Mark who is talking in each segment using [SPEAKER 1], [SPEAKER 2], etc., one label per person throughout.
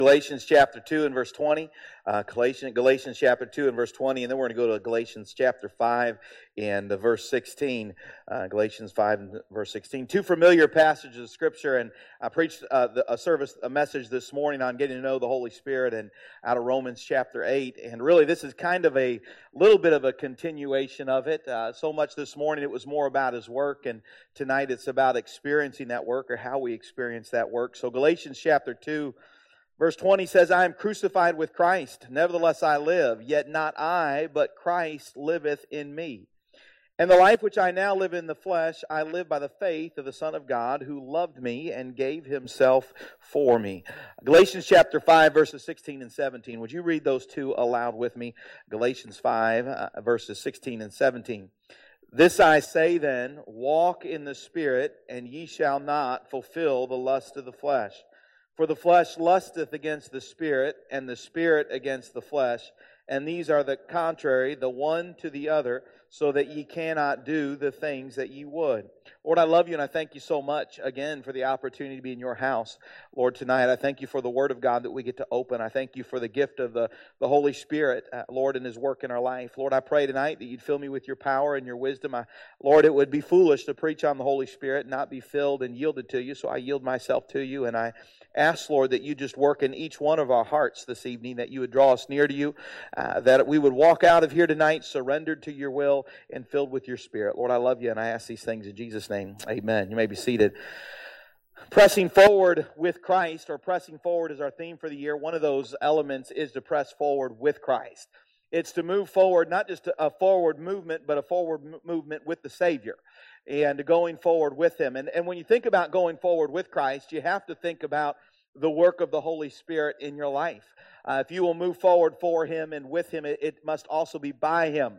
[SPEAKER 1] Galatians chapter 2 and verse 20. Galatians chapter 2 and verse 20. And then we're going to go to Galatians chapter 5 and verse 16. Galatians 5 and verse 16. Two familiar passages of Scripture. And I preached a message this morning on getting to know the Holy Spirit and out of Romans chapter 8. And really this is kind of a little bit of a continuation of it. So much this morning it was more about His work. And tonight it's about experiencing that work or how we experience that work. So Galatians chapter 2 verse 20 says, I am crucified with Christ. Nevertheless I live, yet not I, but Christ liveth in me. And the life which I now live in the flesh, I live by the faith of the Son of God, who loved me and gave Himself for me. Galatians chapter 5, verses 16 and 17. Would you read those two aloud with me? Galatians 5, verses 16 and 17. This I say then, walk in the Spirit, and ye shall not fulfill the lust of the flesh. For the flesh lusteth against the Spirit, and the Spirit against the flesh. And these are the contrary, the one to the other, so that ye cannot do the things that ye would. Lord, I love You and I thank You so much again for the opportunity to be in Your house. Lord, tonight I thank You for the Word of God that we get to open. I thank You for the gift of the Holy Spirit, Lord, and His work in our life. Lord, I pray tonight that You'd fill me with Your power and Your wisdom. Lord, it would be foolish to preach on the Holy Spirit and not be filled and yielded to You, so I yield myself to You, and I ask, Lord, that You just work in each one of our hearts this evening, that You would draw us near to You, that we would walk out of here tonight surrendered to Your will and filled with Your Spirit. Lord, I love You, and I ask these things in Jesus' name. Amen. You may be seated. Pressing forward with Christ, or pressing forward is our theme for the year. One of those elements is to press forward with Christ. It's to move forward, not just a forward movement, but a forward movement with the Savior, and going forward with Him. And when you think about going forward with Christ, you have to think about the work of the Holy Spirit in your life. If you will move forward for Him and with Him, it must also be by Him.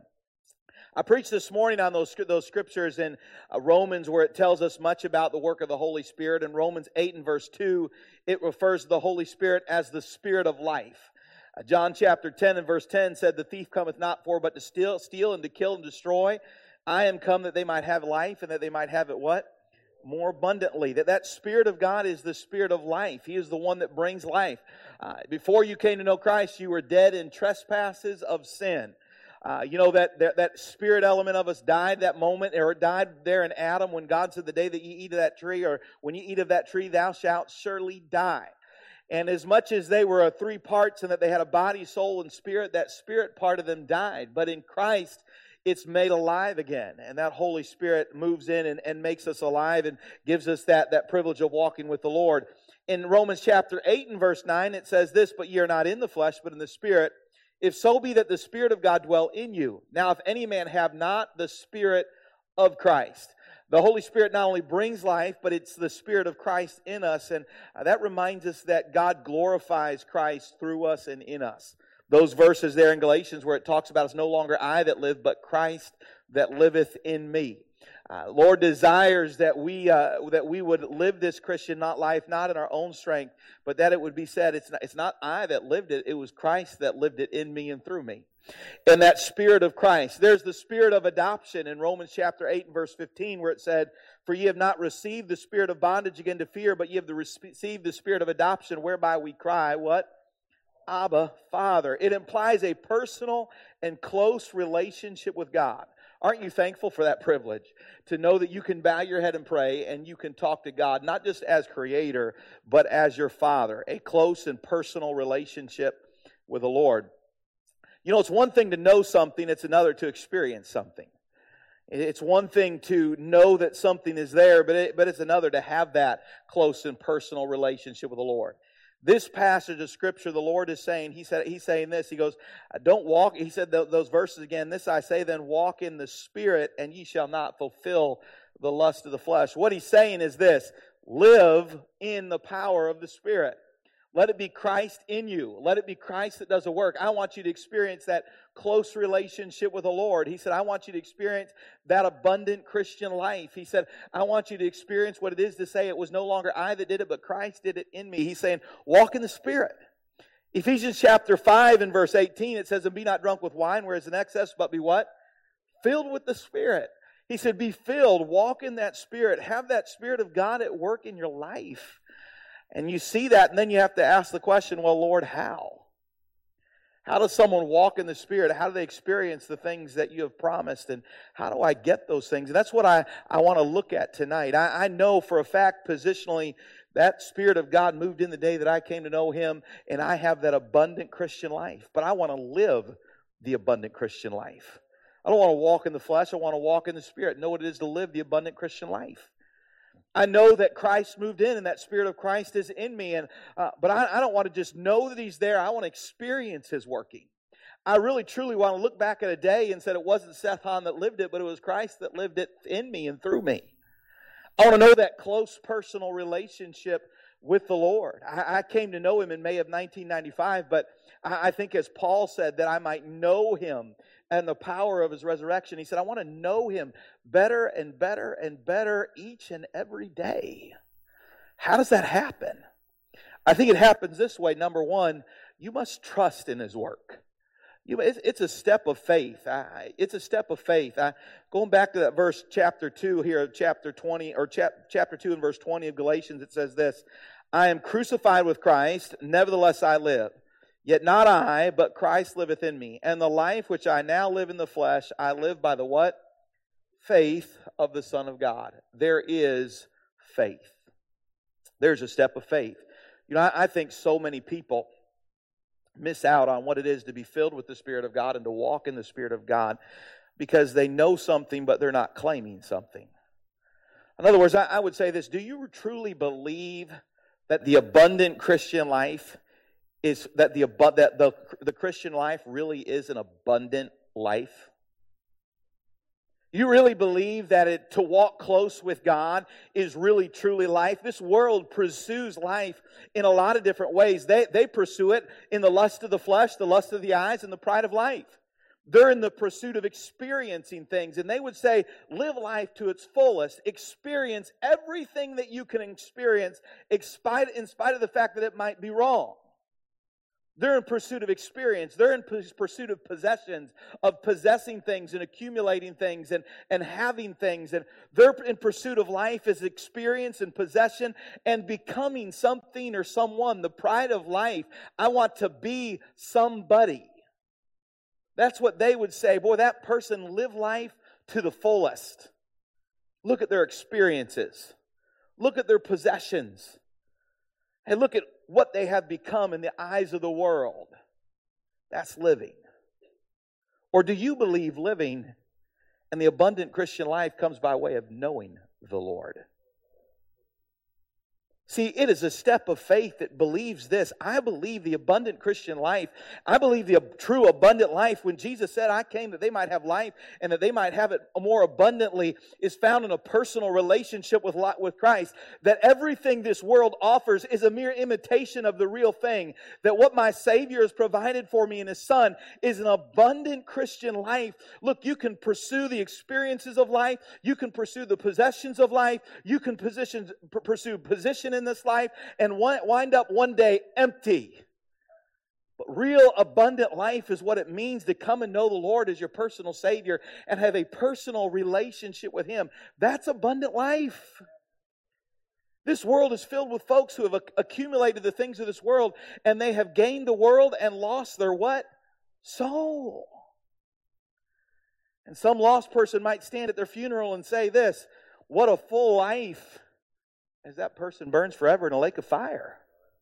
[SPEAKER 1] I preached this morning on those scriptures in Romans, where it tells us much about the work of the Holy Spirit. In Romans 8 and verse 2, it refers to the Holy Spirit as the Spirit of life. John chapter 10 and verse 10 said, the thief cometh not for but to steal and to kill and destroy. I am come that they might have life, and that they might have it what? More abundantly. That Spirit of God is the Spirit of life. He is the one that brings life. Before you came to know Christ, you were dead in trespasses of sin. That spirit element of us died that moment, or it died there in Adam when God said, the day that you eat of that tree, or when you eat of that tree, thou shalt surely die. And as much as they were three parts, and that they had a body, soul, and spirit, that spirit part of them died. But in Christ, it's made alive again. And that Holy Spirit moves in and makes us alive and gives us that privilege of walking with the Lord. In Romans chapter 8 and verse 9, it says this, but ye are not in the flesh, but in the Spirit, if so be that the Spirit of God dwell in you. Now if any man have not the Spirit of Christ. The Holy Spirit not only brings life, but it's the Spirit of Christ in us. And that reminds us that God glorifies Christ through us and in us. Those verses there in Galatians where it talks about it's no longer I that live, but Christ that liveth in me. Lord desires that we would live this Christian life not in our own strength, but that it would be said, it's not I that lived it, it was Christ that lived it in me and through me. And that Spirit of Christ. There's the Spirit of adoption in Romans chapter 8 and verse 15, where it said, for ye have not received the spirit of bondage again to fear, but ye have received the Spirit of adoption, whereby we cry, what? Abba, Father. It implies a personal and close relationship with God. Aren't you thankful for that privilege? To know that you can bow your head and pray, and you can talk to God, not just as Creator, but as your Father. A close and personal relationship with the Lord. You know, it's one thing to know something, it's another to experience something. It's one thing to know that something is there, but it's another to have that close and personal relationship with the Lord. This passage of Scripture, the Lord is saying, He's saying this, He goes, don't walk, He said those verses again, this I say then, walk in the Spirit, and ye shall not fulfill the lust of the flesh. What He's saying is this, live in the power of the Spirit. Let it be Christ in you. Let it be Christ that does the work. I want you to experience that close relationship with the Lord. He said, I want you to experience that abundant Christian life. He said, I want you to experience what it is to say it was no longer I that did it, but Christ did it in me. He's saying, walk in the Spirit. Ephesians chapter 5 and verse 18, it says, and be not drunk with wine, where is an excess, but be what? Filled with the Spirit. He said, be filled, walk in that Spirit, have that Spirit of God at work in your life. And you see that, and then you have to ask the question, well, Lord, how? How does someone walk in the Spirit? How do they experience the things that you have promised? And how do I get those things? And that's what I want to look at tonight. I know for a fact, positionally, that Spirit of God moved in the day that I came to know Him, and I have that abundant Christian life. But I want to live the abundant Christian life. I don't want to walk in the flesh. I want to walk in the Spirit, know what it is to live the abundant Christian life. I know that Christ moved in and that Spirit of Christ is in me. But I don't want to just know that He's there. I want to experience His working. I really, truly want to look back at a day and said it wasn't Seth Hahn that lived it, but it was Christ that lived it in me and through me. I want to know that close personal relationship with the Lord. I came to know Him in May of 1995, but I think as Paul said, that I might know Him and the power of His resurrection. He said, I want to know Him better and better and better each and every day. How does that happen? I think it happens this way. Number one, you must trust in His work. It's a step of faith. It's a step of faith. Going back to that verse, chapter 2 here, chapter 20, or chapter 2 and verse 20 of Galatians, it says this, I am crucified with Christ, nevertheless I live. Yet not I, but Christ liveth in me. And the life which I now live in the flesh, I live by the what? Faith of the Son of God. There is faith. There's a step of faith. You know, I think so many people miss out on what it is to be filled with the Spirit of God and to walk in the Spirit of God because they know something, but they're not claiming something. In other words, I would say this, do you truly believe that the abundant Christian life is that the Christian life really is an abundant life? You really believe that to walk close with God is really truly life? This world pursues life in a lot of different ways. They pursue it in the lust of the flesh, the lust of the eyes, and the pride of life. They're in the pursuit of experiencing things, and they would say, live life to its fullest. Experience everything that you can experience in spite of the fact that it might be wrong. They're in pursuit of experience. They're in pursuit of possessions, of possessing things and accumulating things and having things. And they're in pursuit of life as experience and possession and becoming something or someone. The pride of life. I want to be somebody. That's what they would say. Boy, that person lived life to the fullest. Look at their experiences. Look at their possessions. And look at what they have become in the eyes of the world. That's living. Or do you believe living and the abundant Christian life comes by way of knowing the Lord? See, it is a step of faith that believes this. I believe the abundant Christian life. I believe the true abundant life. When Jesus said, I came that they might have life and that they might have it more abundantly, is found in a personal relationship with Christ. That everything this world offers is a mere imitation of the real thing. That what my Savior has provided for me in His Son is an abundant Christian life. Look, you can pursue the experiences of life. You can pursue the possessions of life. You can pursue position in this life and wind up one day empty. But real abundant life is what it means to come and know the Lord as your personal Savior and have a personal relationship with Him. That's abundant life. This world is filled with folks who have accumulated the things of this world, and they have gained the world and lost their what? Soul. And some lost person might stand at their funeral and say this, what a full life, as that person burns forever in a lake of fire.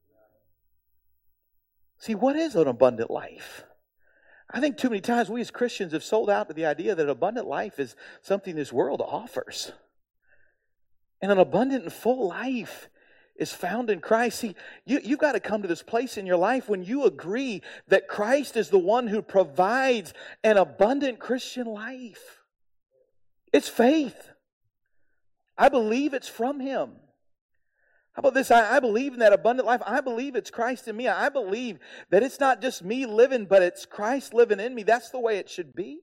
[SPEAKER 1] See, what is an abundant life? I think too many times we as Christians have sold out to the idea that an abundant life is something this world offers. And an abundant and full life is found in Christ. See, you've got to come to this place in your life when you agree that Christ is the one who provides an abundant Christian life. It's faith. I believe it's from Him. How about this? I believe in that abundant life. I believe it's Christ in me. I believe that it's not just me living, but it's Christ living in me. That's the way it should be.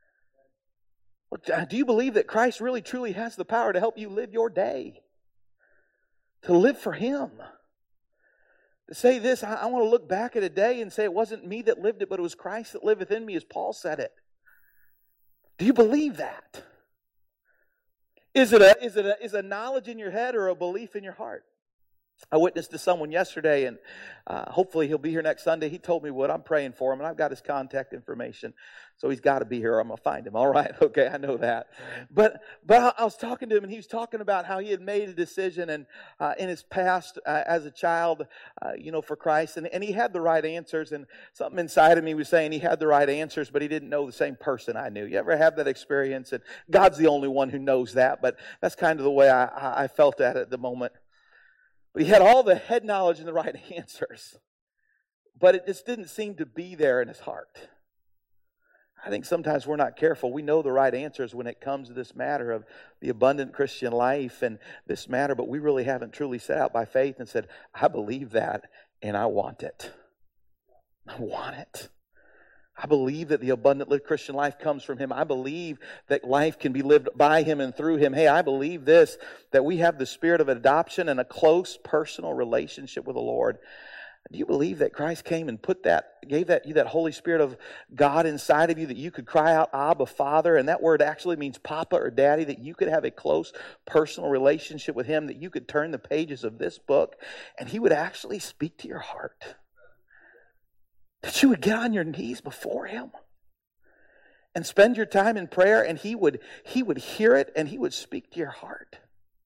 [SPEAKER 1] Do you believe that Christ really truly has the power to help you live your day? To live for Him? To say this, I want to look back at a day and say it wasn't me that lived it, but it was Christ that liveth in me, as Paul said it. Do you believe that? Is it a knowledge in your head or a belief in your heart? I witnessed to someone yesterday, and hopefully he'll be here next Sunday. He told me what I'm praying for him, and I've got his contact information, so he's got to be here or I'm going to find him. All right, okay, I know that. But I was talking to him, and he was talking about how he had made a decision and in his past as a child, for Christ, and he had the right answers, and something inside of me was saying he had the right answers, but he didn't know the same person I knew. You ever have that experience? And God's the only one who knows that, but that's kind of the way I felt at the moment. But he had all the head knowledge and the right answers. But it just didn't seem to be there in his heart. I think sometimes we're not careful. We know the right answers when it comes to this matter of the abundant Christian life and this matter, but we really haven't truly set out by faith and said, I believe that and I want it. I want it. I believe that the abundant Christian life comes from Him. I believe that life can be lived by Him and through Him. Hey, I believe this, that we have the spirit of adoption and a close personal relationship with the Lord. Do you believe that Christ came and gave you that Holy Spirit of God inside of you, that you could cry out, Abba, Father, and that word actually means Papa or Daddy, that you could have a close personal relationship with Him, that you could turn the pages of this book and He would actually speak to your heart? That you would get on your knees before Him and spend your time in prayer, and He would hear it and He would speak to your heart.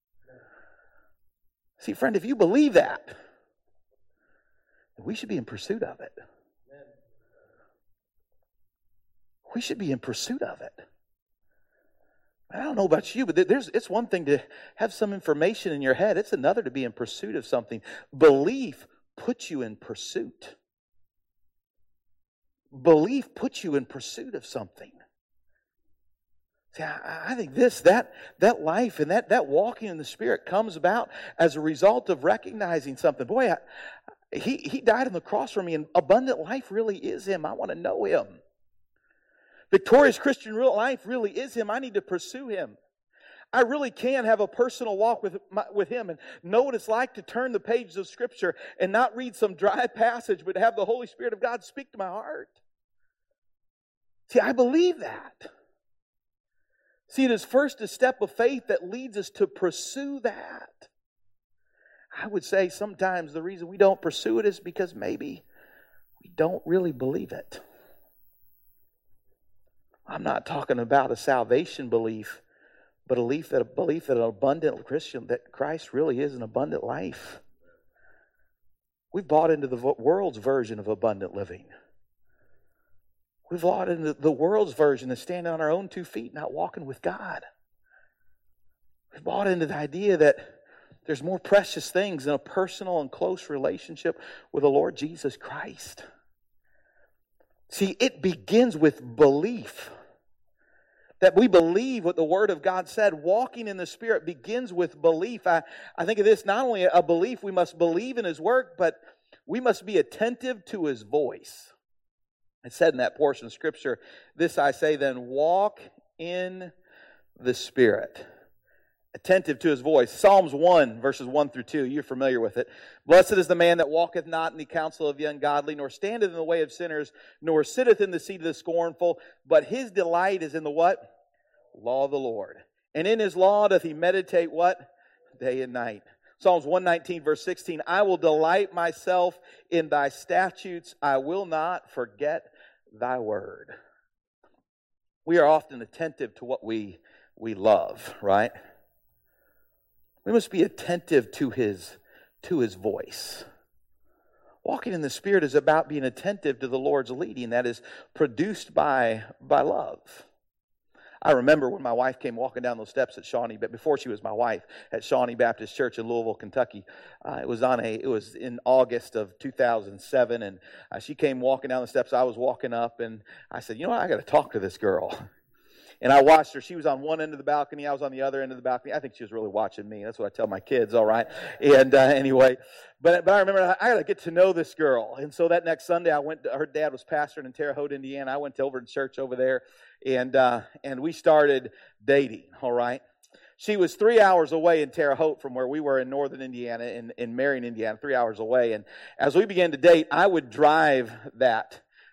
[SPEAKER 1] See, friend, if you believe that, we should be in pursuit of it. We should be in pursuit of it. I don't know about you, but it's one thing to have some information in your head. It's another to be in pursuit of something. Belief puts you in pursuit. Belief puts you in pursuit of something. See, I think that life and that walking in the Spirit comes about as a result of recognizing something. Boy, He died on the cross for me, and abundant life really is Him. I want to know Him. Victorious Christian real life really is Him. I need to pursue Him. I really can have a personal walk with Him and know what it's like to turn the pages of Scripture and not read some dry passage, but have the Holy Spirit of God speak to my heart. See, I believe that. See, it is first a step of faith that leads us to pursue that. I would say sometimes the reason we don't pursue it is because maybe we don't really believe it. I'm not talking about a salvation belief, but a belief that an abundant Christian, that Christ really is an abundant life. We've bought into the world's version of abundant living. We've bought into the world's version of standing on our own 2 feet, not walking with God. We've bought into the idea that there's more precious things in a personal and close relationship with the Lord Jesus Christ. See, it begins with belief. That we believe what the Word of God said. Walking in the Spirit begins with belief. I think of this, not only a belief, we must believe in His work, but we must be attentive to His voice. It said in that portion of Scripture, this I say then, walk in the Spirit. Attentive to His voice. Psalms 1, verses 1 through 2. You're familiar with it. Blessed is the man that walketh not in the counsel of the ungodly, nor standeth in the way of sinners, nor sitteth in the seat of the scornful, but his delight is in the what? Law of the Lord. And in His law doth he meditate what? Day and night. Psalms 119, verse 16. I will delight myself in thy statutes. I will not forget thy word. We are often attentive to what we love, right? We must be attentive to His voice. Walking in the Spirit is about being attentive to the Lord's leading that is produced by love. I remember when my wife came walking down those steps at Shawnee, but before she was my wife, at Shawnee Baptist Church in Louisville, Kentucky. It was in August of 2007, and she came walking down the steps. I was walking up, and I said, I got to talk to this girl. And I watched her. She was on one end of the balcony. I was on the other end of the balcony. I think she was really watching me. That's what I tell my kids, all right? And anyway, but I remember I got to get to know this girl. And so that next Sunday, I went. Her dad was pastoring in Terre Haute, Indiana. I went over to church over there, and we started dating, all right? She was 3 hours away in Terre Haute from where we were in northern Indiana, in Marion, Indiana, 3 hours away. And as we began to date, I would drive that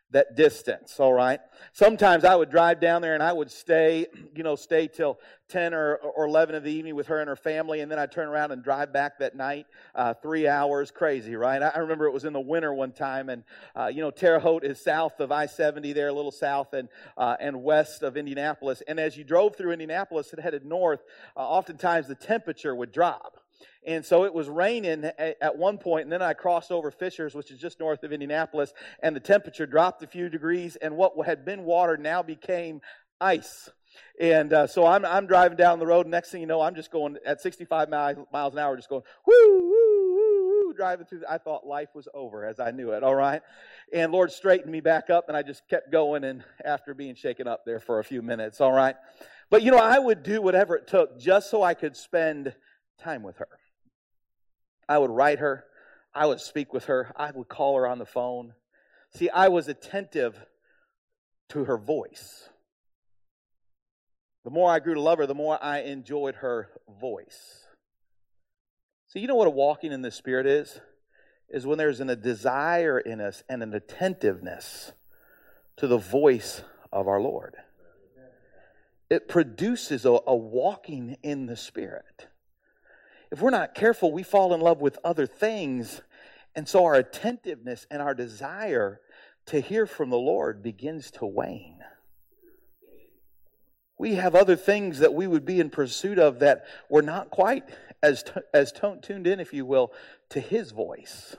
[SPEAKER 1] that distance, all right? Sometimes I would drive down there and I would stay till 10 or 11 of the evening with her and her family, and then I'd turn around and drive back that night, 3 hours, crazy, right? I remember it was in the winter one time, and, Terre Haute is south of I-70 there, a little south and west of Indianapolis, and as you drove through Indianapolis and headed north, oftentimes the temperature would drop. And so it was raining at one point, and then I crossed over Fishers, which is just north of Indianapolis, and the temperature dropped a few degrees, and what had been water now became ice. And so I'm driving down the road, and next thing you know, I'm just going at 65 miles an hour, just going, woo, woo, woo, woo, driving through. I thought life was over as I knew it, all right? And Lord straightened me back up, and I just kept going, and after being shaken up there for a few minutes, all right? But, I would do whatever it took just so I could spend time with her. I would write her. I would speak with her. I would call her on the phone. See, I was attentive to her voice. The more I grew to love her, the more I enjoyed her voice. So you know what a walking in the Spirit is? Is when there's a desire in us and an attentiveness to the voice of our Lord. It produces a walking in the Spirit. If we're not careful, we fall in love with other things, and so our attentiveness and our desire to hear from the Lord begins to wane. We have other things that we would be in pursuit of that we're not quite as tuned in, if you will, to His voice.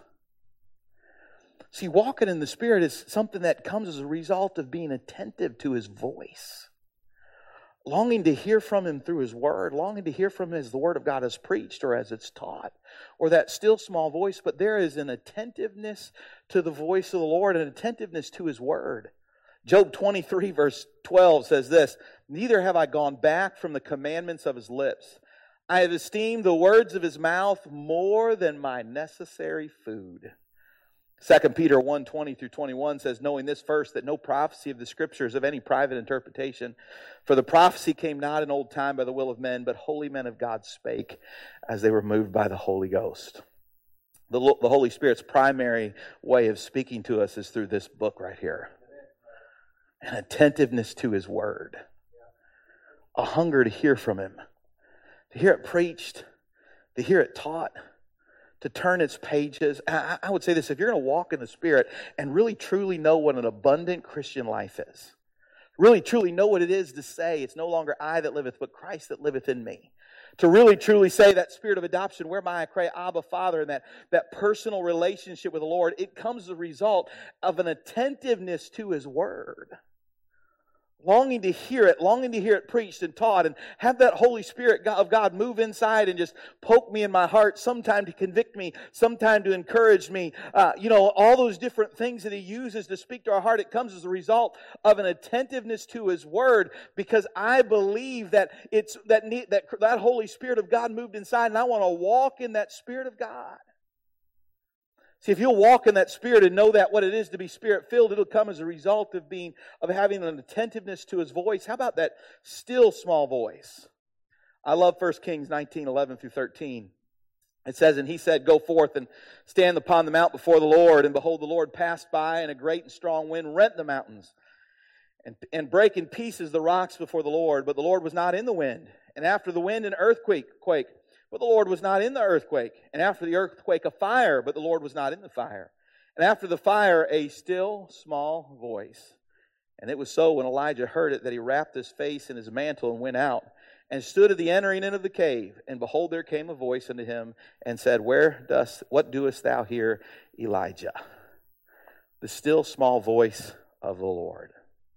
[SPEAKER 1] See, walking in the Spirit is something that comes as a result of being attentive to His voice. Longing to hear from Him through His Word, longing to hear from Him as the Word of God is preached or as it's taught, or that still small voice, but there is an attentiveness to the voice of the Lord, an attentiveness to His Word. Job 23 verse 12 says this, "Neither have I gone back from the commandments of His lips. I have esteemed the words of His mouth more than my necessary food." 2 Peter 1:20-21 says, "Knowing this first, that no prophecy of the Scriptures of any private interpretation, for the prophecy came not in old time by the will of men, but holy men of God spake, as they were moved by the Holy Ghost." The Holy Spirit's primary way of speaking to us is through this book right here. An attentiveness to His Word. A hunger to hear from Him. To hear it preached. To hear it taught. To turn its pages. I would say this, if you're going to walk in the Spirit and really truly know what an abundant Christian life is, really truly know what it is to say, it's no longer I that liveth, but Christ that liveth in me. To really truly say that spirit of adoption, whereby I cry, Abba, Father, and that personal relationship with the Lord, it comes as a result of an attentiveness to His Word. Longing to hear it preached and taught, and have that Holy Spirit of God move inside and just poke me in my heart, sometime to convict me, sometime to encourage me. All those different things that He uses to speak to our heart, it comes as a result of an attentiveness to His Word, because I believe that it's that Holy Spirit of God moved inside, and I want to walk in that Spirit of God. See, if you'll walk in that Spirit and know that what it is to be Spirit-filled, it'll come as a result of having an attentiveness to His voice. How about that still small voice? I love 1 Kings 19:11-13. It says, "And he said, Go forth and stand upon the mount before the Lord. And behold, the Lord passed by, and a great and strong wind rent the mountains, and brake in pieces the rocks before the Lord. But the Lord was not in the wind. And after the wind, an earthquake. But the Lord was not in the earthquake. And after the earthquake, a fire. But the Lord was not in the fire. And after the fire, a still small voice. And it was so, when Elijah heard it, that he wrapped his face in his mantle and went out, and stood at the entering in of the cave. And behold, there came a voice unto him, and said, What doest thou here, Elijah?" The still small voice of the Lord.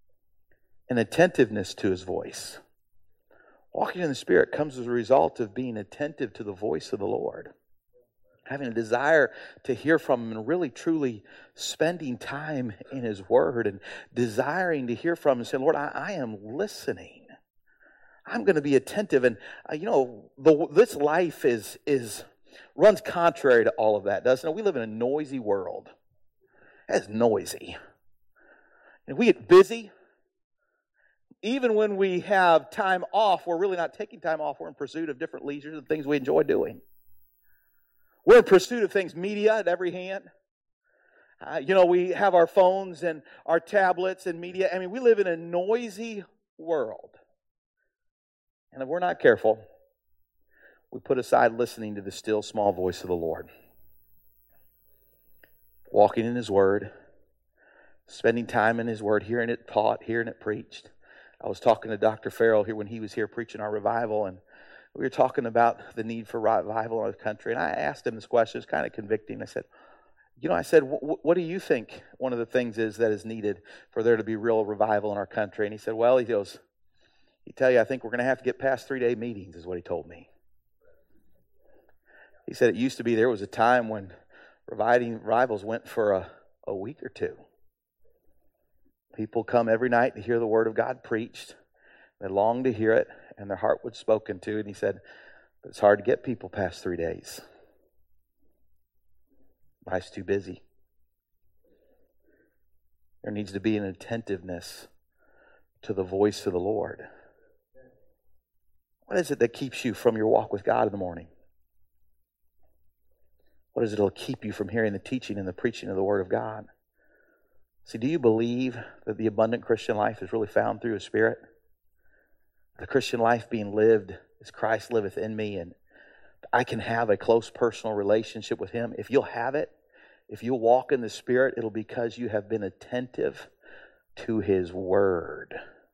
[SPEAKER 1] An attentiveness to His voice. Walking in the Spirit comes as a result of being attentive to the voice of the Lord. Having a desire to hear from Him, and really truly spending time in His Word, and desiring to hear from Him and saying, Lord, I am listening. I'm going to be attentive. And this life runs contrary to all of that, doesn't it? We live in a noisy world. It's noisy. And we get busy. Even when we have time off, we're really not taking time off. We're in pursuit of different leisures and things we enjoy doing. We're in pursuit of things, media at every hand. We have our phones and our tablets and media. I mean, we live in a noisy world. And if we're not careful, we put aside listening to the still small voice of the Lord. Walking in His Word, spending time in His Word, hearing it taught, hearing it preached. I was talking to Dr. Farrell here when he was here preaching our revival, and we were talking about the need for revival in our country. And I asked him this question. It was kind of convicting. I said, what do you think one of the things is that is needed for there to be real revival in our country? And he said, well, he tell you, I think we're going to have to get past 3-day meetings, is what he told me. He said it used to be there was a time when revivals went for a week or two. People come every night to hear the Word of God preached. They long to hear it, and their heart was spoken to. And he said, but it's hard to get people past 3 days. Life's too busy. There needs to be an attentiveness to the voice of the Lord. What is it that keeps you from your walk with God in the morning? What is it that'll keep you from hearing the teaching and the preaching of the Word of God? See, do you believe that the abundant Christian life is really found through His Spirit? The Christian life being lived as Christ liveth in me, and I can have a close personal relationship with Him. If you'll have it, if you'll walk in the Spirit, it'll be because you have been attentive to His Word.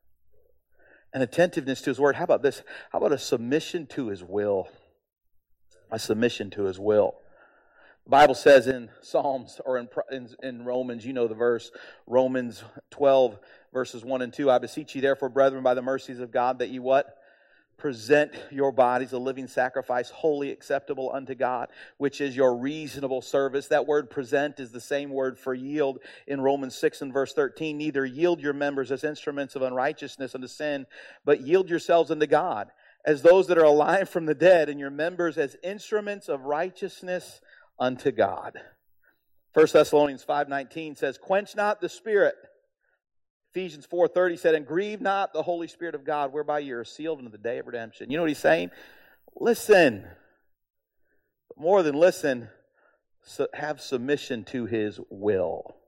[SPEAKER 1] An attentiveness to His Word. How about this? How about a submission to His will? A submission to His will. The Bible says in Psalms or in Romans, you know the verse, Romans 12, verses 1 and 2, I beseech you therefore, brethren, by the mercies of God, that you what? Present your bodies a living sacrifice, wholly acceptable unto God, which is your reasonable service. That word present is the same word for yield in Romans 6 and verse 13. Neither yield your members as instruments of unrighteousness unto sin, but yield yourselves unto God, as those that are alive from the dead, and your members as instruments of righteousness unto God. 1 Thessalonians 5:19 says, quench not the Spirit. Ephesians 4:30 said, and grieve not the Holy Spirit of God, whereby you are sealed unto the day of redemption. You know what he's saying? Listen. But more than listen, have submission to His will.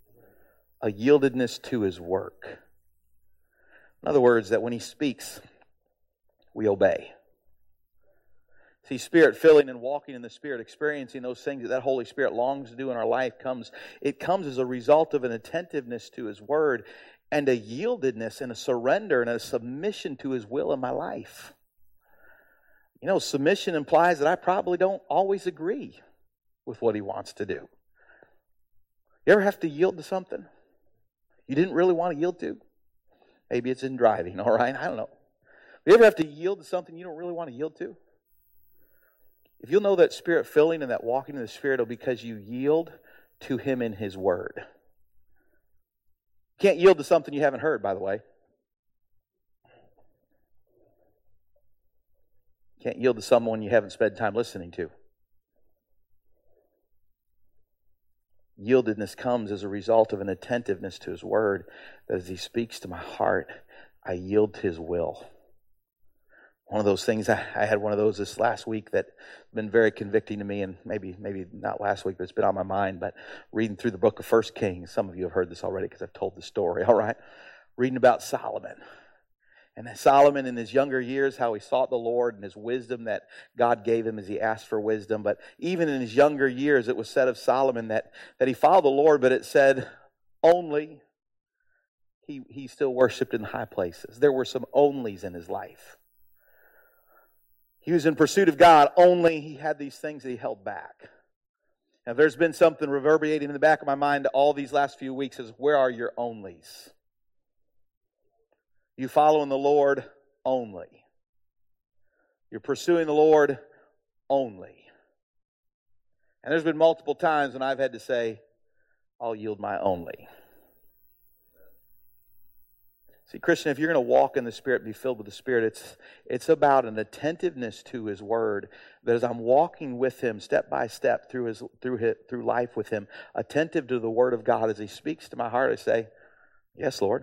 [SPEAKER 1] A yieldedness to His work. In other words, that when He speaks, we obey. See, Spirit filling and walking in the Spirit, experiencing those things that Holy Spirit longs to do in our life comes as a result of an attentiveness to His Word and a yieldedness and a surrender and a submission to His will in my life. Submission implies that I probably don't always agree with what He wants to do. You ever have to yield to something you didn't really want to yield to? Maybe it's in driving, all right? I don't know. You ever have to yield to something you don't really want to yield to? If you'll know that Spirit filling and that walking in the Spirit will be because you yield to Him in His Word. You can't yield to something you haven't heard, by the way. You can't yield to someone you haven't spent time listening to. Yieldedness comes as a result of an attentiveness to His Word, that as He speaks to my heart, I yield to His will. One of those things, I had one of those this last week that's been very convicting to me, and maybe not last week, but it's been on my mind. But reading through the book of 1 Kings, some of you have heard this already because I've told the story, all right? Reading about Solomon. And Solomon in his younger years, how he sought the Lord and his wisdom that God gave him as he asked for wisdom. But even in his younger years, it was said of Solomon that he followed the Lord, but it said only he still worshipped in high places. There were some onlys in his life. He was in pursuit of God, only he had these things that he held back. Now, there's been something reverberating in the back of my mind all these last few weeks is, where are your onlys? You following the Lord only. You're pursuing the Lord only. And there's been multiple times when I've had to say, I'll yield my only. See, Christian, if you're going to walk in the Spirit, be filled with the Spirit, it's about an attentiveness to His Word. That as I'm walking with Him step by step through life with Him, attentive to the Word of God as He speaks to my heart, I say, yes, Lord.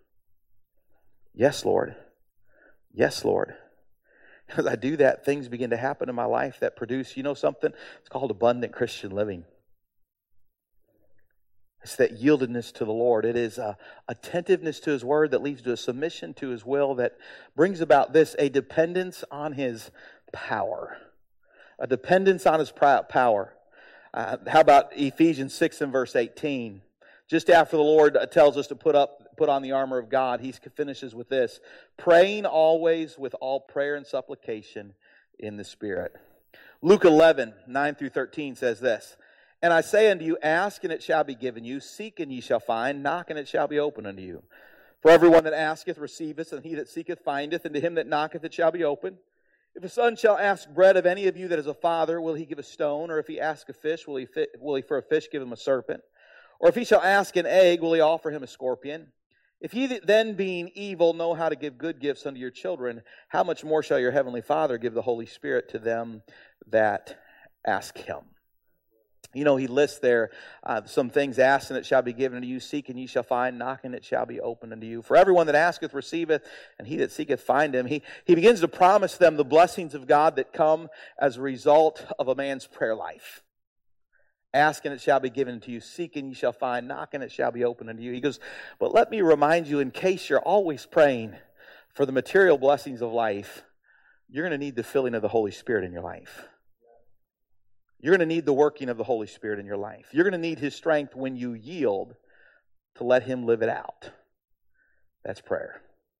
[SPEAKER 1] Yes, Lord. Yes, Lord. As I do that, things begin to happen in my life that produce, something? It's called abundant Christian living. It's that yieldedness to the Lord. It is a attentiveness to His Word that leads to a submission to His will that brings about this, a dependence on His power. A dependence on His power. How about Ephesians 6 and verse 18? Just after the Lord tells us to put on the armor of God, He finishes with this: praying always with all prayer and supplication in the Spirit. Luke 11, 9 through 13 says this: And I say unto you, ask and it shall be given you, seek and ye shall find, knock and it shall be opened unto you. For everyone that asketh receiveth, and he that seeketh findeth, and to him that knocketh it shall be opened. If a son shall ask bread of any of you that is a father, will he give a stone? Or if he ask a fish, will he for a fish give him a serpent? Or if he shall ask an egg, will he offer him a scorpion? If ye then, being evil, know how to give good gifts unto your children, how much more shall your heavenly Father give the Holy Spirit to them that ask Him? You know, he lists there some things: ask and it shall be given unto you, seek and ye shall find, knock and it shall be opened unto you. For everyone that asketh receiveth, and he that seeketh findeth. He begins to promise them the blessings of God that come as a result of a man's prayer life. Ask and it shall be given unto you, seek and ye shall find, knock and it shall be opened unto you. He goes, but let me remind you, in case you're always praying for the material blessings of life, you're going to need the filling of the Holy Spirit in your life. You're going to need the working of the Holy Spirit in your life. You're going to need His strength when you yield to let Him live it out. That's prayer.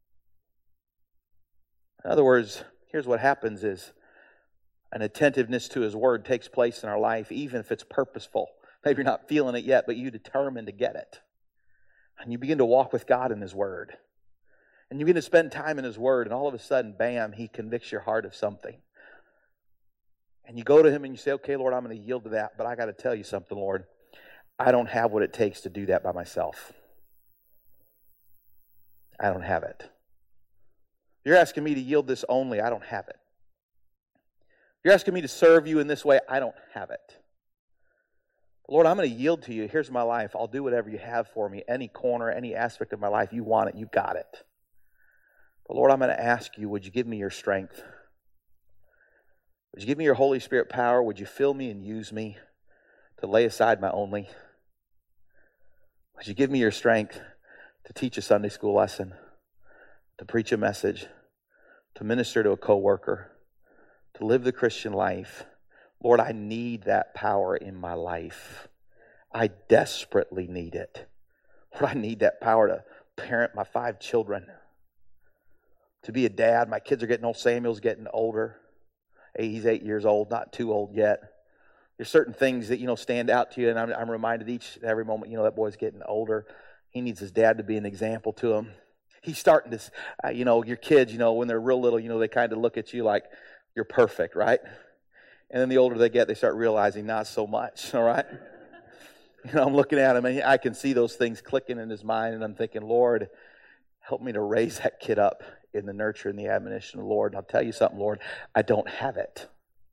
[SPEAKER 1] In other words, here's what happens is an attentiveness to His Word takes place in our life, even if it's purposeful. Maybe you're not feeling it yet, but you determine to get it. And you begin to walk with God in His Word. And you begin to spend time in His Word, and all of a sudden, bam, He convicts your heart of something. And you go to Him and you say, okay, Lord, I'm going to yield to that, but I got to tell you something, Lord. I don't have what it takes to do that by myself. I don't have it. You're asking me to yield this only. I don't have it. You're asking me to serve you in this way. I don't have it. Lord, I'm going to yield to you. Here's my life. I'll do whatever you have for me. Any corner, any aspect of my life, you want it, you got it. But Lord, I'm going to ask you, would you give me your strength? Would you give me your Holy Spirit power? Would you fill me and use me to lay aside my only? Would you give me your strength to teach a Sunday school lesson, to preach a message, to minister to a coworker, to live the Christian life? Lord, I need that power in my life. I desperately need it. Lord, I need that power to parent my 5 children, to be a dad. My kids are getting old. Samuel's getting older. He's 8 years old, not too old yet. There's certain things that, stand out to you, and I'm reminded each and every moment, that boy's getting older. He needs his dad to be an example to him. He's starting to, your kids, when they're real little, they kind of look at you like you're perfect, right? And then the older they get, they start realizing not so much, all right? I'm looking at him, and I can see those things clicking in his mind, and I'm thinking, Lord, help me to raise that kid up in the nurture and the admonition of the Lord. And I'll tell you something, Lord, I don't have it.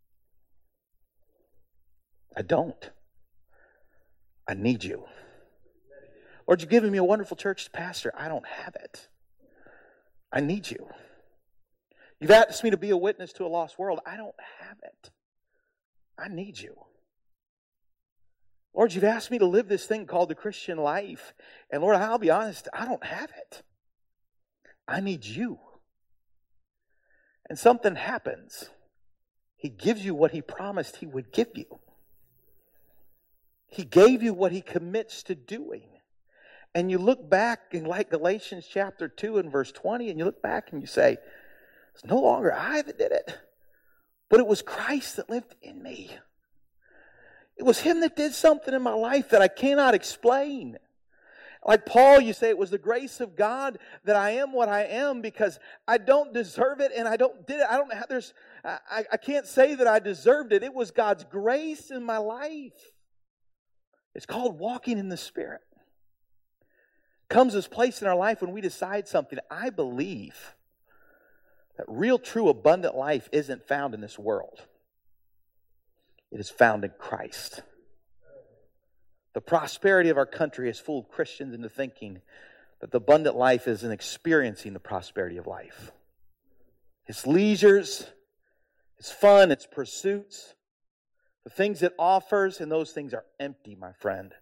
[SPEAKER 1] I don't. I need you. Lord, you've given me a wonderful church pastor. I don't have it. I need you. You've asked me to be a witness to a lost world. I don't have it. I need you. Lord, you've asked me to live this thing called the Christian life. And Lord, I'll be honest, I don't have it. I need you. And something happens. He gives you what He promised He would give you. He gave you what He commits to doing. And you look back in like Galatians chapter 2 and verse 20, and you look back and you say, it's no longer I that did it, but it was Christ that lived in me. It was Him that did something in my life that I cannot explain. Like Paul, you say it was the grace of God that I am what I am because I don't deserve it and I can't say that I deserved it. It was God's grace in my life. It's called walking in the Spirit. It comes this place in our life when we decide something. I believe that real, true, abundant life isn't found in this world. It is found in Christ. The prosperity of our country has fooled Christians into thinking that the abundant life is in experiencing the prosperity of life. It's leisures, it's fun, it's pursuits, the things it offers, and those things are empty, my friend.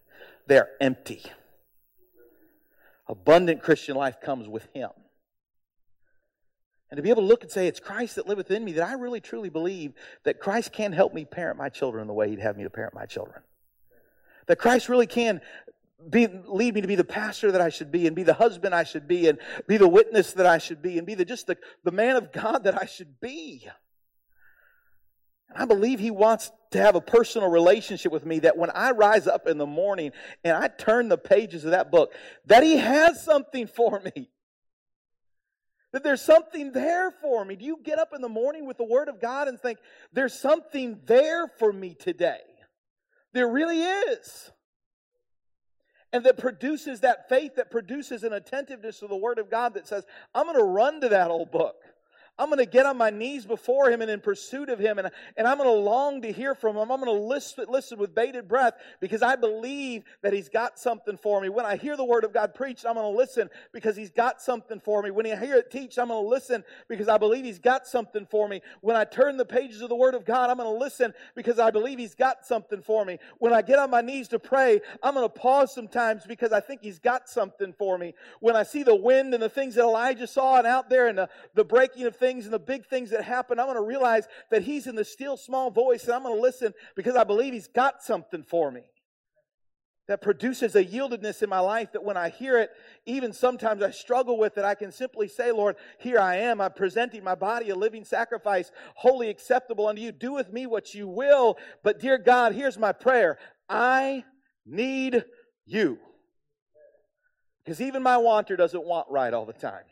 [SPEAKER 1] they're empty. Abundant Christian life comes with Him. And to be able to look and say, it's Christ that liveth in me, that I really truly believe that Christ can help me parent my children the way He'd have me to parent my children. That Christ really can lead me to be the pastor that I should be, and be the husband I should be, and be the witness that I should be, and be the man of God that I should be. And I believe He wants to have a personal relationship with me, that when I rise up in the morning and I turn the pages of that book, that He has something for me. That there's something there for me. Do you get up in the morning with the Word of God and think, there's something there for me today? There really is. And that produces that faith, that produces an attentiveness to the Word of God that says, I'm going to run to that old book. I'm going to get on my knees before Him and in pursuit of Him. And I'm going to long to hear from Him. I'm going to listen with bated breath because I believe that He's got something for me. When I hear the Word of God preached, I'm going to listen because He's got something for me. When I hear it teached, I'm going to listen because I believe He's got something for me. When I turn the pages of the Word of God, I'm going to listen because I believe He's got something for me. When I get on my knees to pray, I'm going to pause sometimes because I think He's got something for me. When I see the wind and the things that Elijah saw and out there and the breaking of things and the big things that happen, I'm going to realize that He's in the still small voice, and I'm going to listen because I believe He's got something for me. That produces a yieldedness in my life that when I hear it, even sometimes I struggle with it, I can simply say, Lord, here I am. I'm presenting my body a living sacrifice, wholly acceptable unto You. Do with me what You will. But dear God, here's my prayer. I need You. Because even my wanter doesn't want right all the time.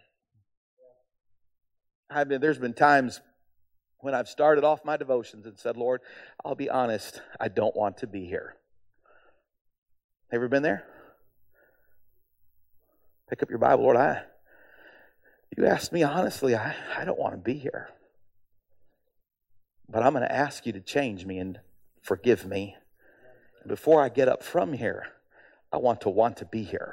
[SPEAKER 1] There's been times when I've started off my devotions and said, Lord, I'll be honest, I don't want to be here. Ever been there? Pick up your Bible, Lord. You asked me honestly, I don't want to be here. But I'm going to ask You to change me and forgive me. And before I get up from here, I want to be here.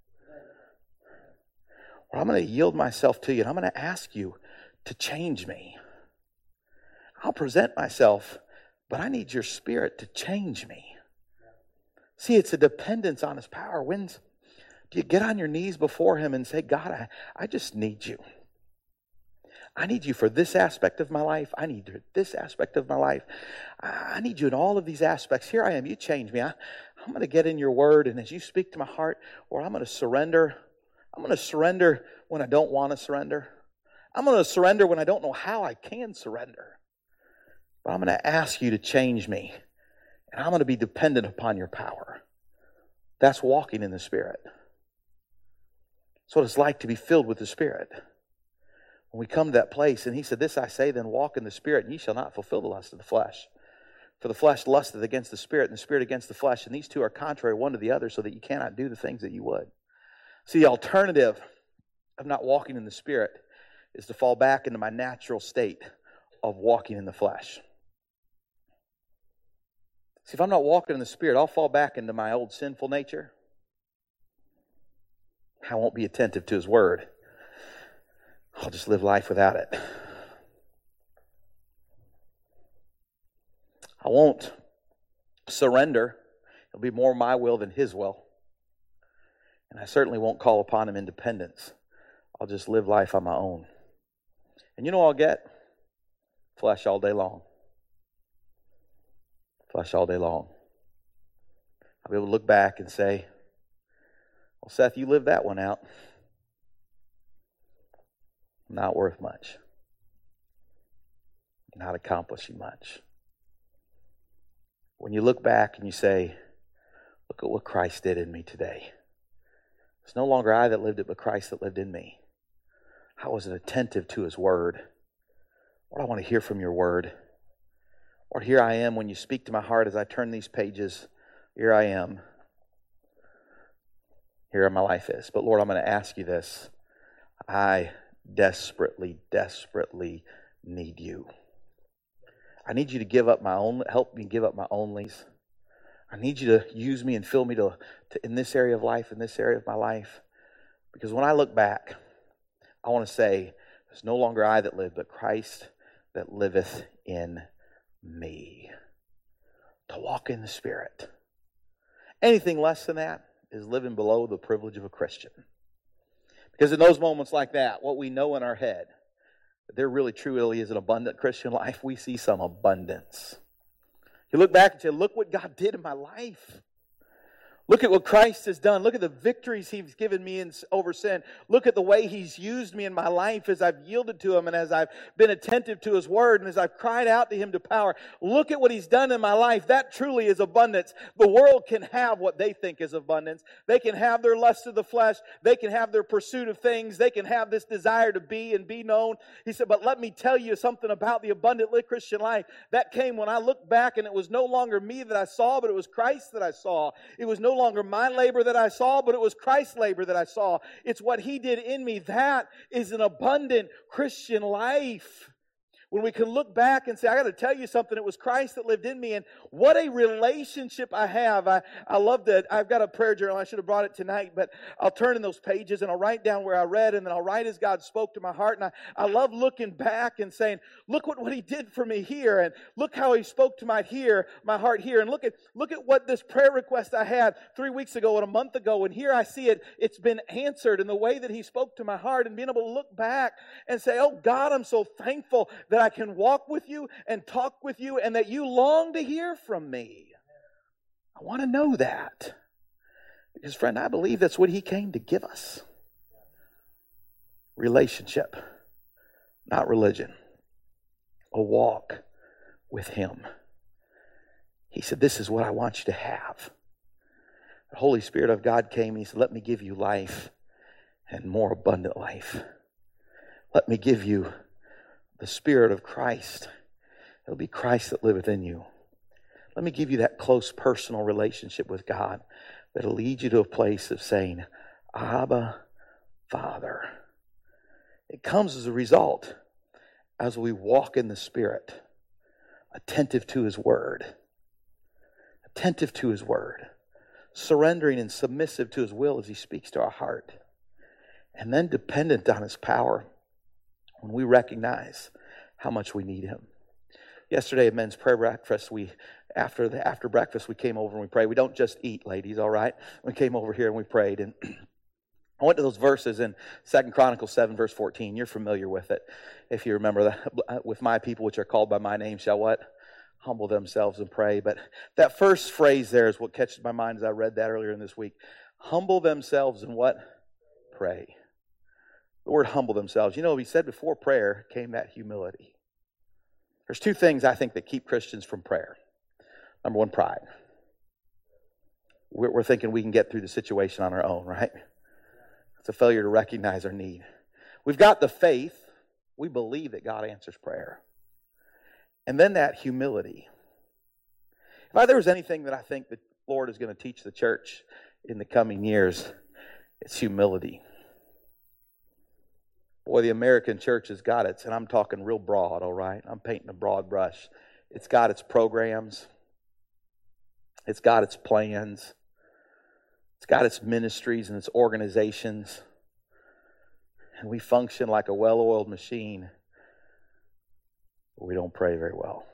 [SPEAKER 1] Or I'm going to yield myself to You, and I'm going to ask You to change me. I'll present myself, but I need Your Spirit to change me. See, it's a dependence on His power. When do you get on your knees before Him and say, God, I just need You. I need You for this aspect of my life. I need You for this aspect of my life. I need You in all of these aspects. Here I am. You change me. I'm going to get in Your Word, and as You speak to my heart, or I'm going to surrender. I'm going to surrender when I don't want to surrender. I'm going to surrender when I don't know how I can surrender. But I'm going to ask You to change me. And I'm going to be dependent upon Your power. That's walking in the Spirit. That's what it's like to be filled with the Spirit. When we come to that place, and He said, this I say, then walk in the Spirit, and ye shall not fulfill the lust of the flesh. For the flesh lusteth against the Spirit, and the Spirit against the flesh. And these two are contrary one to the other, so that you cannot do the things that you would. See, the alternative of not walking in the Spirit is to fall back into my natural state of walking in the flesh. See, if I'm not walking in the Spirit, I'll fall back into my old sinful nature. I won't be attentive to His Word. I'll just live life without it. I won't surrender. It'll be more my will than His will. And I certainly won't call upon Him in dependence. I'll just live life on my own. And you know what I'll get? Flesh all day long. Flesh all day long. I'll be able to look back and say, well, Seth, you lived that one out. Not worth much. Not accomplishing much. When you look back and you say, look at what Christ did in me today. It's no longer I that lived it, but Christ that lived in me. I wasn't attentive to His Word. Lord, I want to hear from Your Word. Lord, here I am when You speak to my heart as I turn these pages. Here I am. Here my life is. But Lord, I'm going to ask You this. I desperately, desperately need You. I need You to give up my own, help me give up my onlys. I need You to use me and fill me to in this area of life, in this area of my life. Because when I look back, I want to say, it's no longer I that live, but Christ that liveth in me. To walk in the Spirit. Anything less than that is living below the privilege of a Christian. Because in those moments like that, what we know in our head, that there really truly is an abundant Christian life, we see some abundance. You look back and say, look what God did in my life. Look at what Christ has done. Look at the victories He's given me over sin. Look at the way He's used me in my life as I've yielded to Him and as I've been attentive to His Word and as I've cried out to Him to power. Look at what He's done in my life. That truly is abundance. The world can have what they think is abundance. They can have their lust of the flesh. They can have their pursuit of things. They can have this desire to be and be known. He said, but let me tell you something about the abundant Christian life. That came when I looked back and it was no longer me that I saw, but it was Christ that I saw. It was no longer my labor that I saw, but it was Christ's labor that I saw. It's what He did in me. That is an abundant Christian life. When we can look back and say, I got to tell you something, it was Christ that lived in me, and what a relationship I have. I love that. I've got a prayer journal. I should have brought it tonight, but I'll turn in those pages and I'll write down where I read, and then I'll write as God spoke to my heart. And I love looking back and saying, look what He did for me here, and look how He spoke to my heart here, and look at what this prayer request I had 3 weeks ago and a month ago, and here I see it's been answered in the way that He spoke to my heart, and being able to look back and say, oh God, I'm so thankful that I can walk with You and talk with You and that You long to hear from me. I want to know that. Because, friend, I believe that's what He came to give us. Relationship, not religion. A walk with Him. He said, this is what I want you to have. The Holy Spirit of God came and He said, let me give you life and more abundant life. Let me give you the Spirit of Christ. It'll be Christ that liveth in you. Let me give you that close personal relationship with God that'll lead you to a place of saying, Abba, Father. It comes as a result as we walk in the Spirit, attentive to His Word. Attentive to His Word. Surrendering and submissive to His will as He speaks to our heart. And then dependent on His power when we recognize how much we need Him. Yesterday at men's prayer breakfast, after breakfast we came over and we prayed. We don't just eat, ladies, all right? We came over here and we prayed. And I went to those verses in 2 Chronicles 7, verse 14. You're familiar with it. If you remember that, with my people which are called by my name shall what? Humble themselves and pray. But that first phrase there is what catches my mind as I read that earlier in this week. Humble themselves and what? Pray. The word humble themselves. You know, He said before prayer came that humility. There's two things I think that keep Christians from prayer. Number one, pride. We're thinking we can get through the situation on our own, right? It's a failure to recognize our need. We've got the faith. We believe that God answers prayer. And then that humility. If there was anything that I think the Lord is going to teach the church in the coming years, it's humility. Boy, the American church has got it, and I'm talking real broad, all right? I'm painting a broad brush. It's got its programs. It's got its plans. It's got its ministries and its organizations. And we function like a well-oiled machine, but we don't pray very well.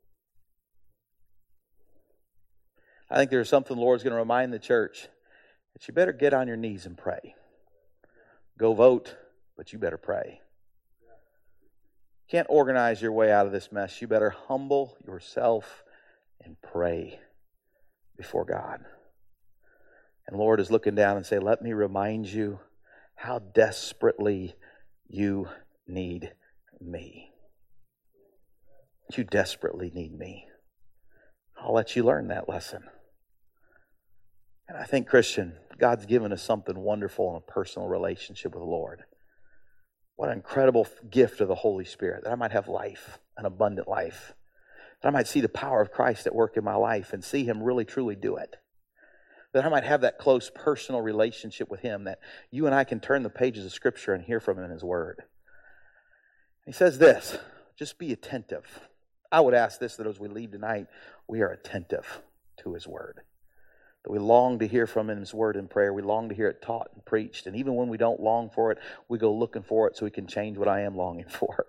[SPEAKER 1] I think there's something the Lord's going to remind the church that you better get on your knees and pray. Go vote, but you better pray. You can't organize your way out of this mess. You better humble yourself and pray before God. And Lord is looking down and say, let me remind you how desperately you need me. You desperately need me. I'll let you learn that lesson. And I think, Christian, God's given us something wonderful in a personal relationship with the Lord. What an incredible gift of the Holy Spirit, that I might have life, an abundant life. That I might see the power of Christ at work in my life and see Him really, truly do it. That I might have that close personal relationship with Him, that you and I can turn the pages of Scripture and hear from Him in His Word. He says this, just be attentive. I would ask this, that as we leave tonight, we are attentive to His Word. That we long to hear from His Word in prayer. We long to hear it taught and preached. And even when we don't long for it, we go looking for it so we can change what I am longing for.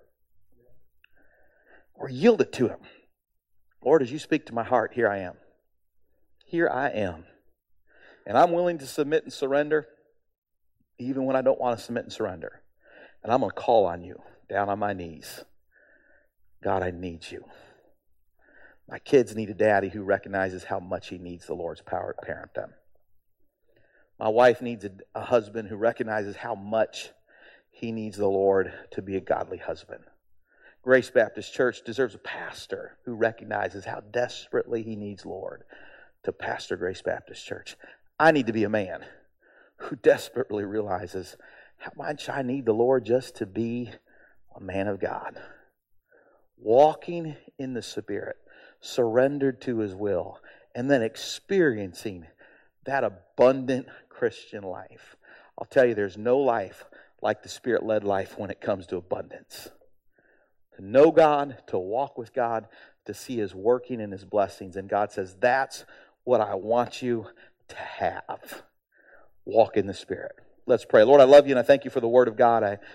[SPEAKER 1] Or yield it to Him. Lord, as you speak to my heart, here I am. Here I am. And I'm willing to submit and surrender, even when I don't want to submit and surrender. And I'm going to call on you, down on my knees. God, I need you. My kids need a daddy who recognizes how much he needs the Lord's power to parent them. My wife needs a husband who recognizes how much he needs the Lord to be a godly husband. Grace Baptist Church deserves a pastor who recognizes how desperately he needs Lord to pastor Grace Baptist Church. I need to be a man who desperately realizes how much I need the Lord just to be a man of God. Walking in the Spirit, surrendered to His will, and then experiencing that abundant Christian life. I'll tell you, there's no life like the Spirit-led life when it comes to abundance. To know God, to walk with God, to see His working and His blessings. And God says, that's what I want you to have. Walk in the Spirit. Let's pray. Lord, I love you and I thank you for the Word of God. I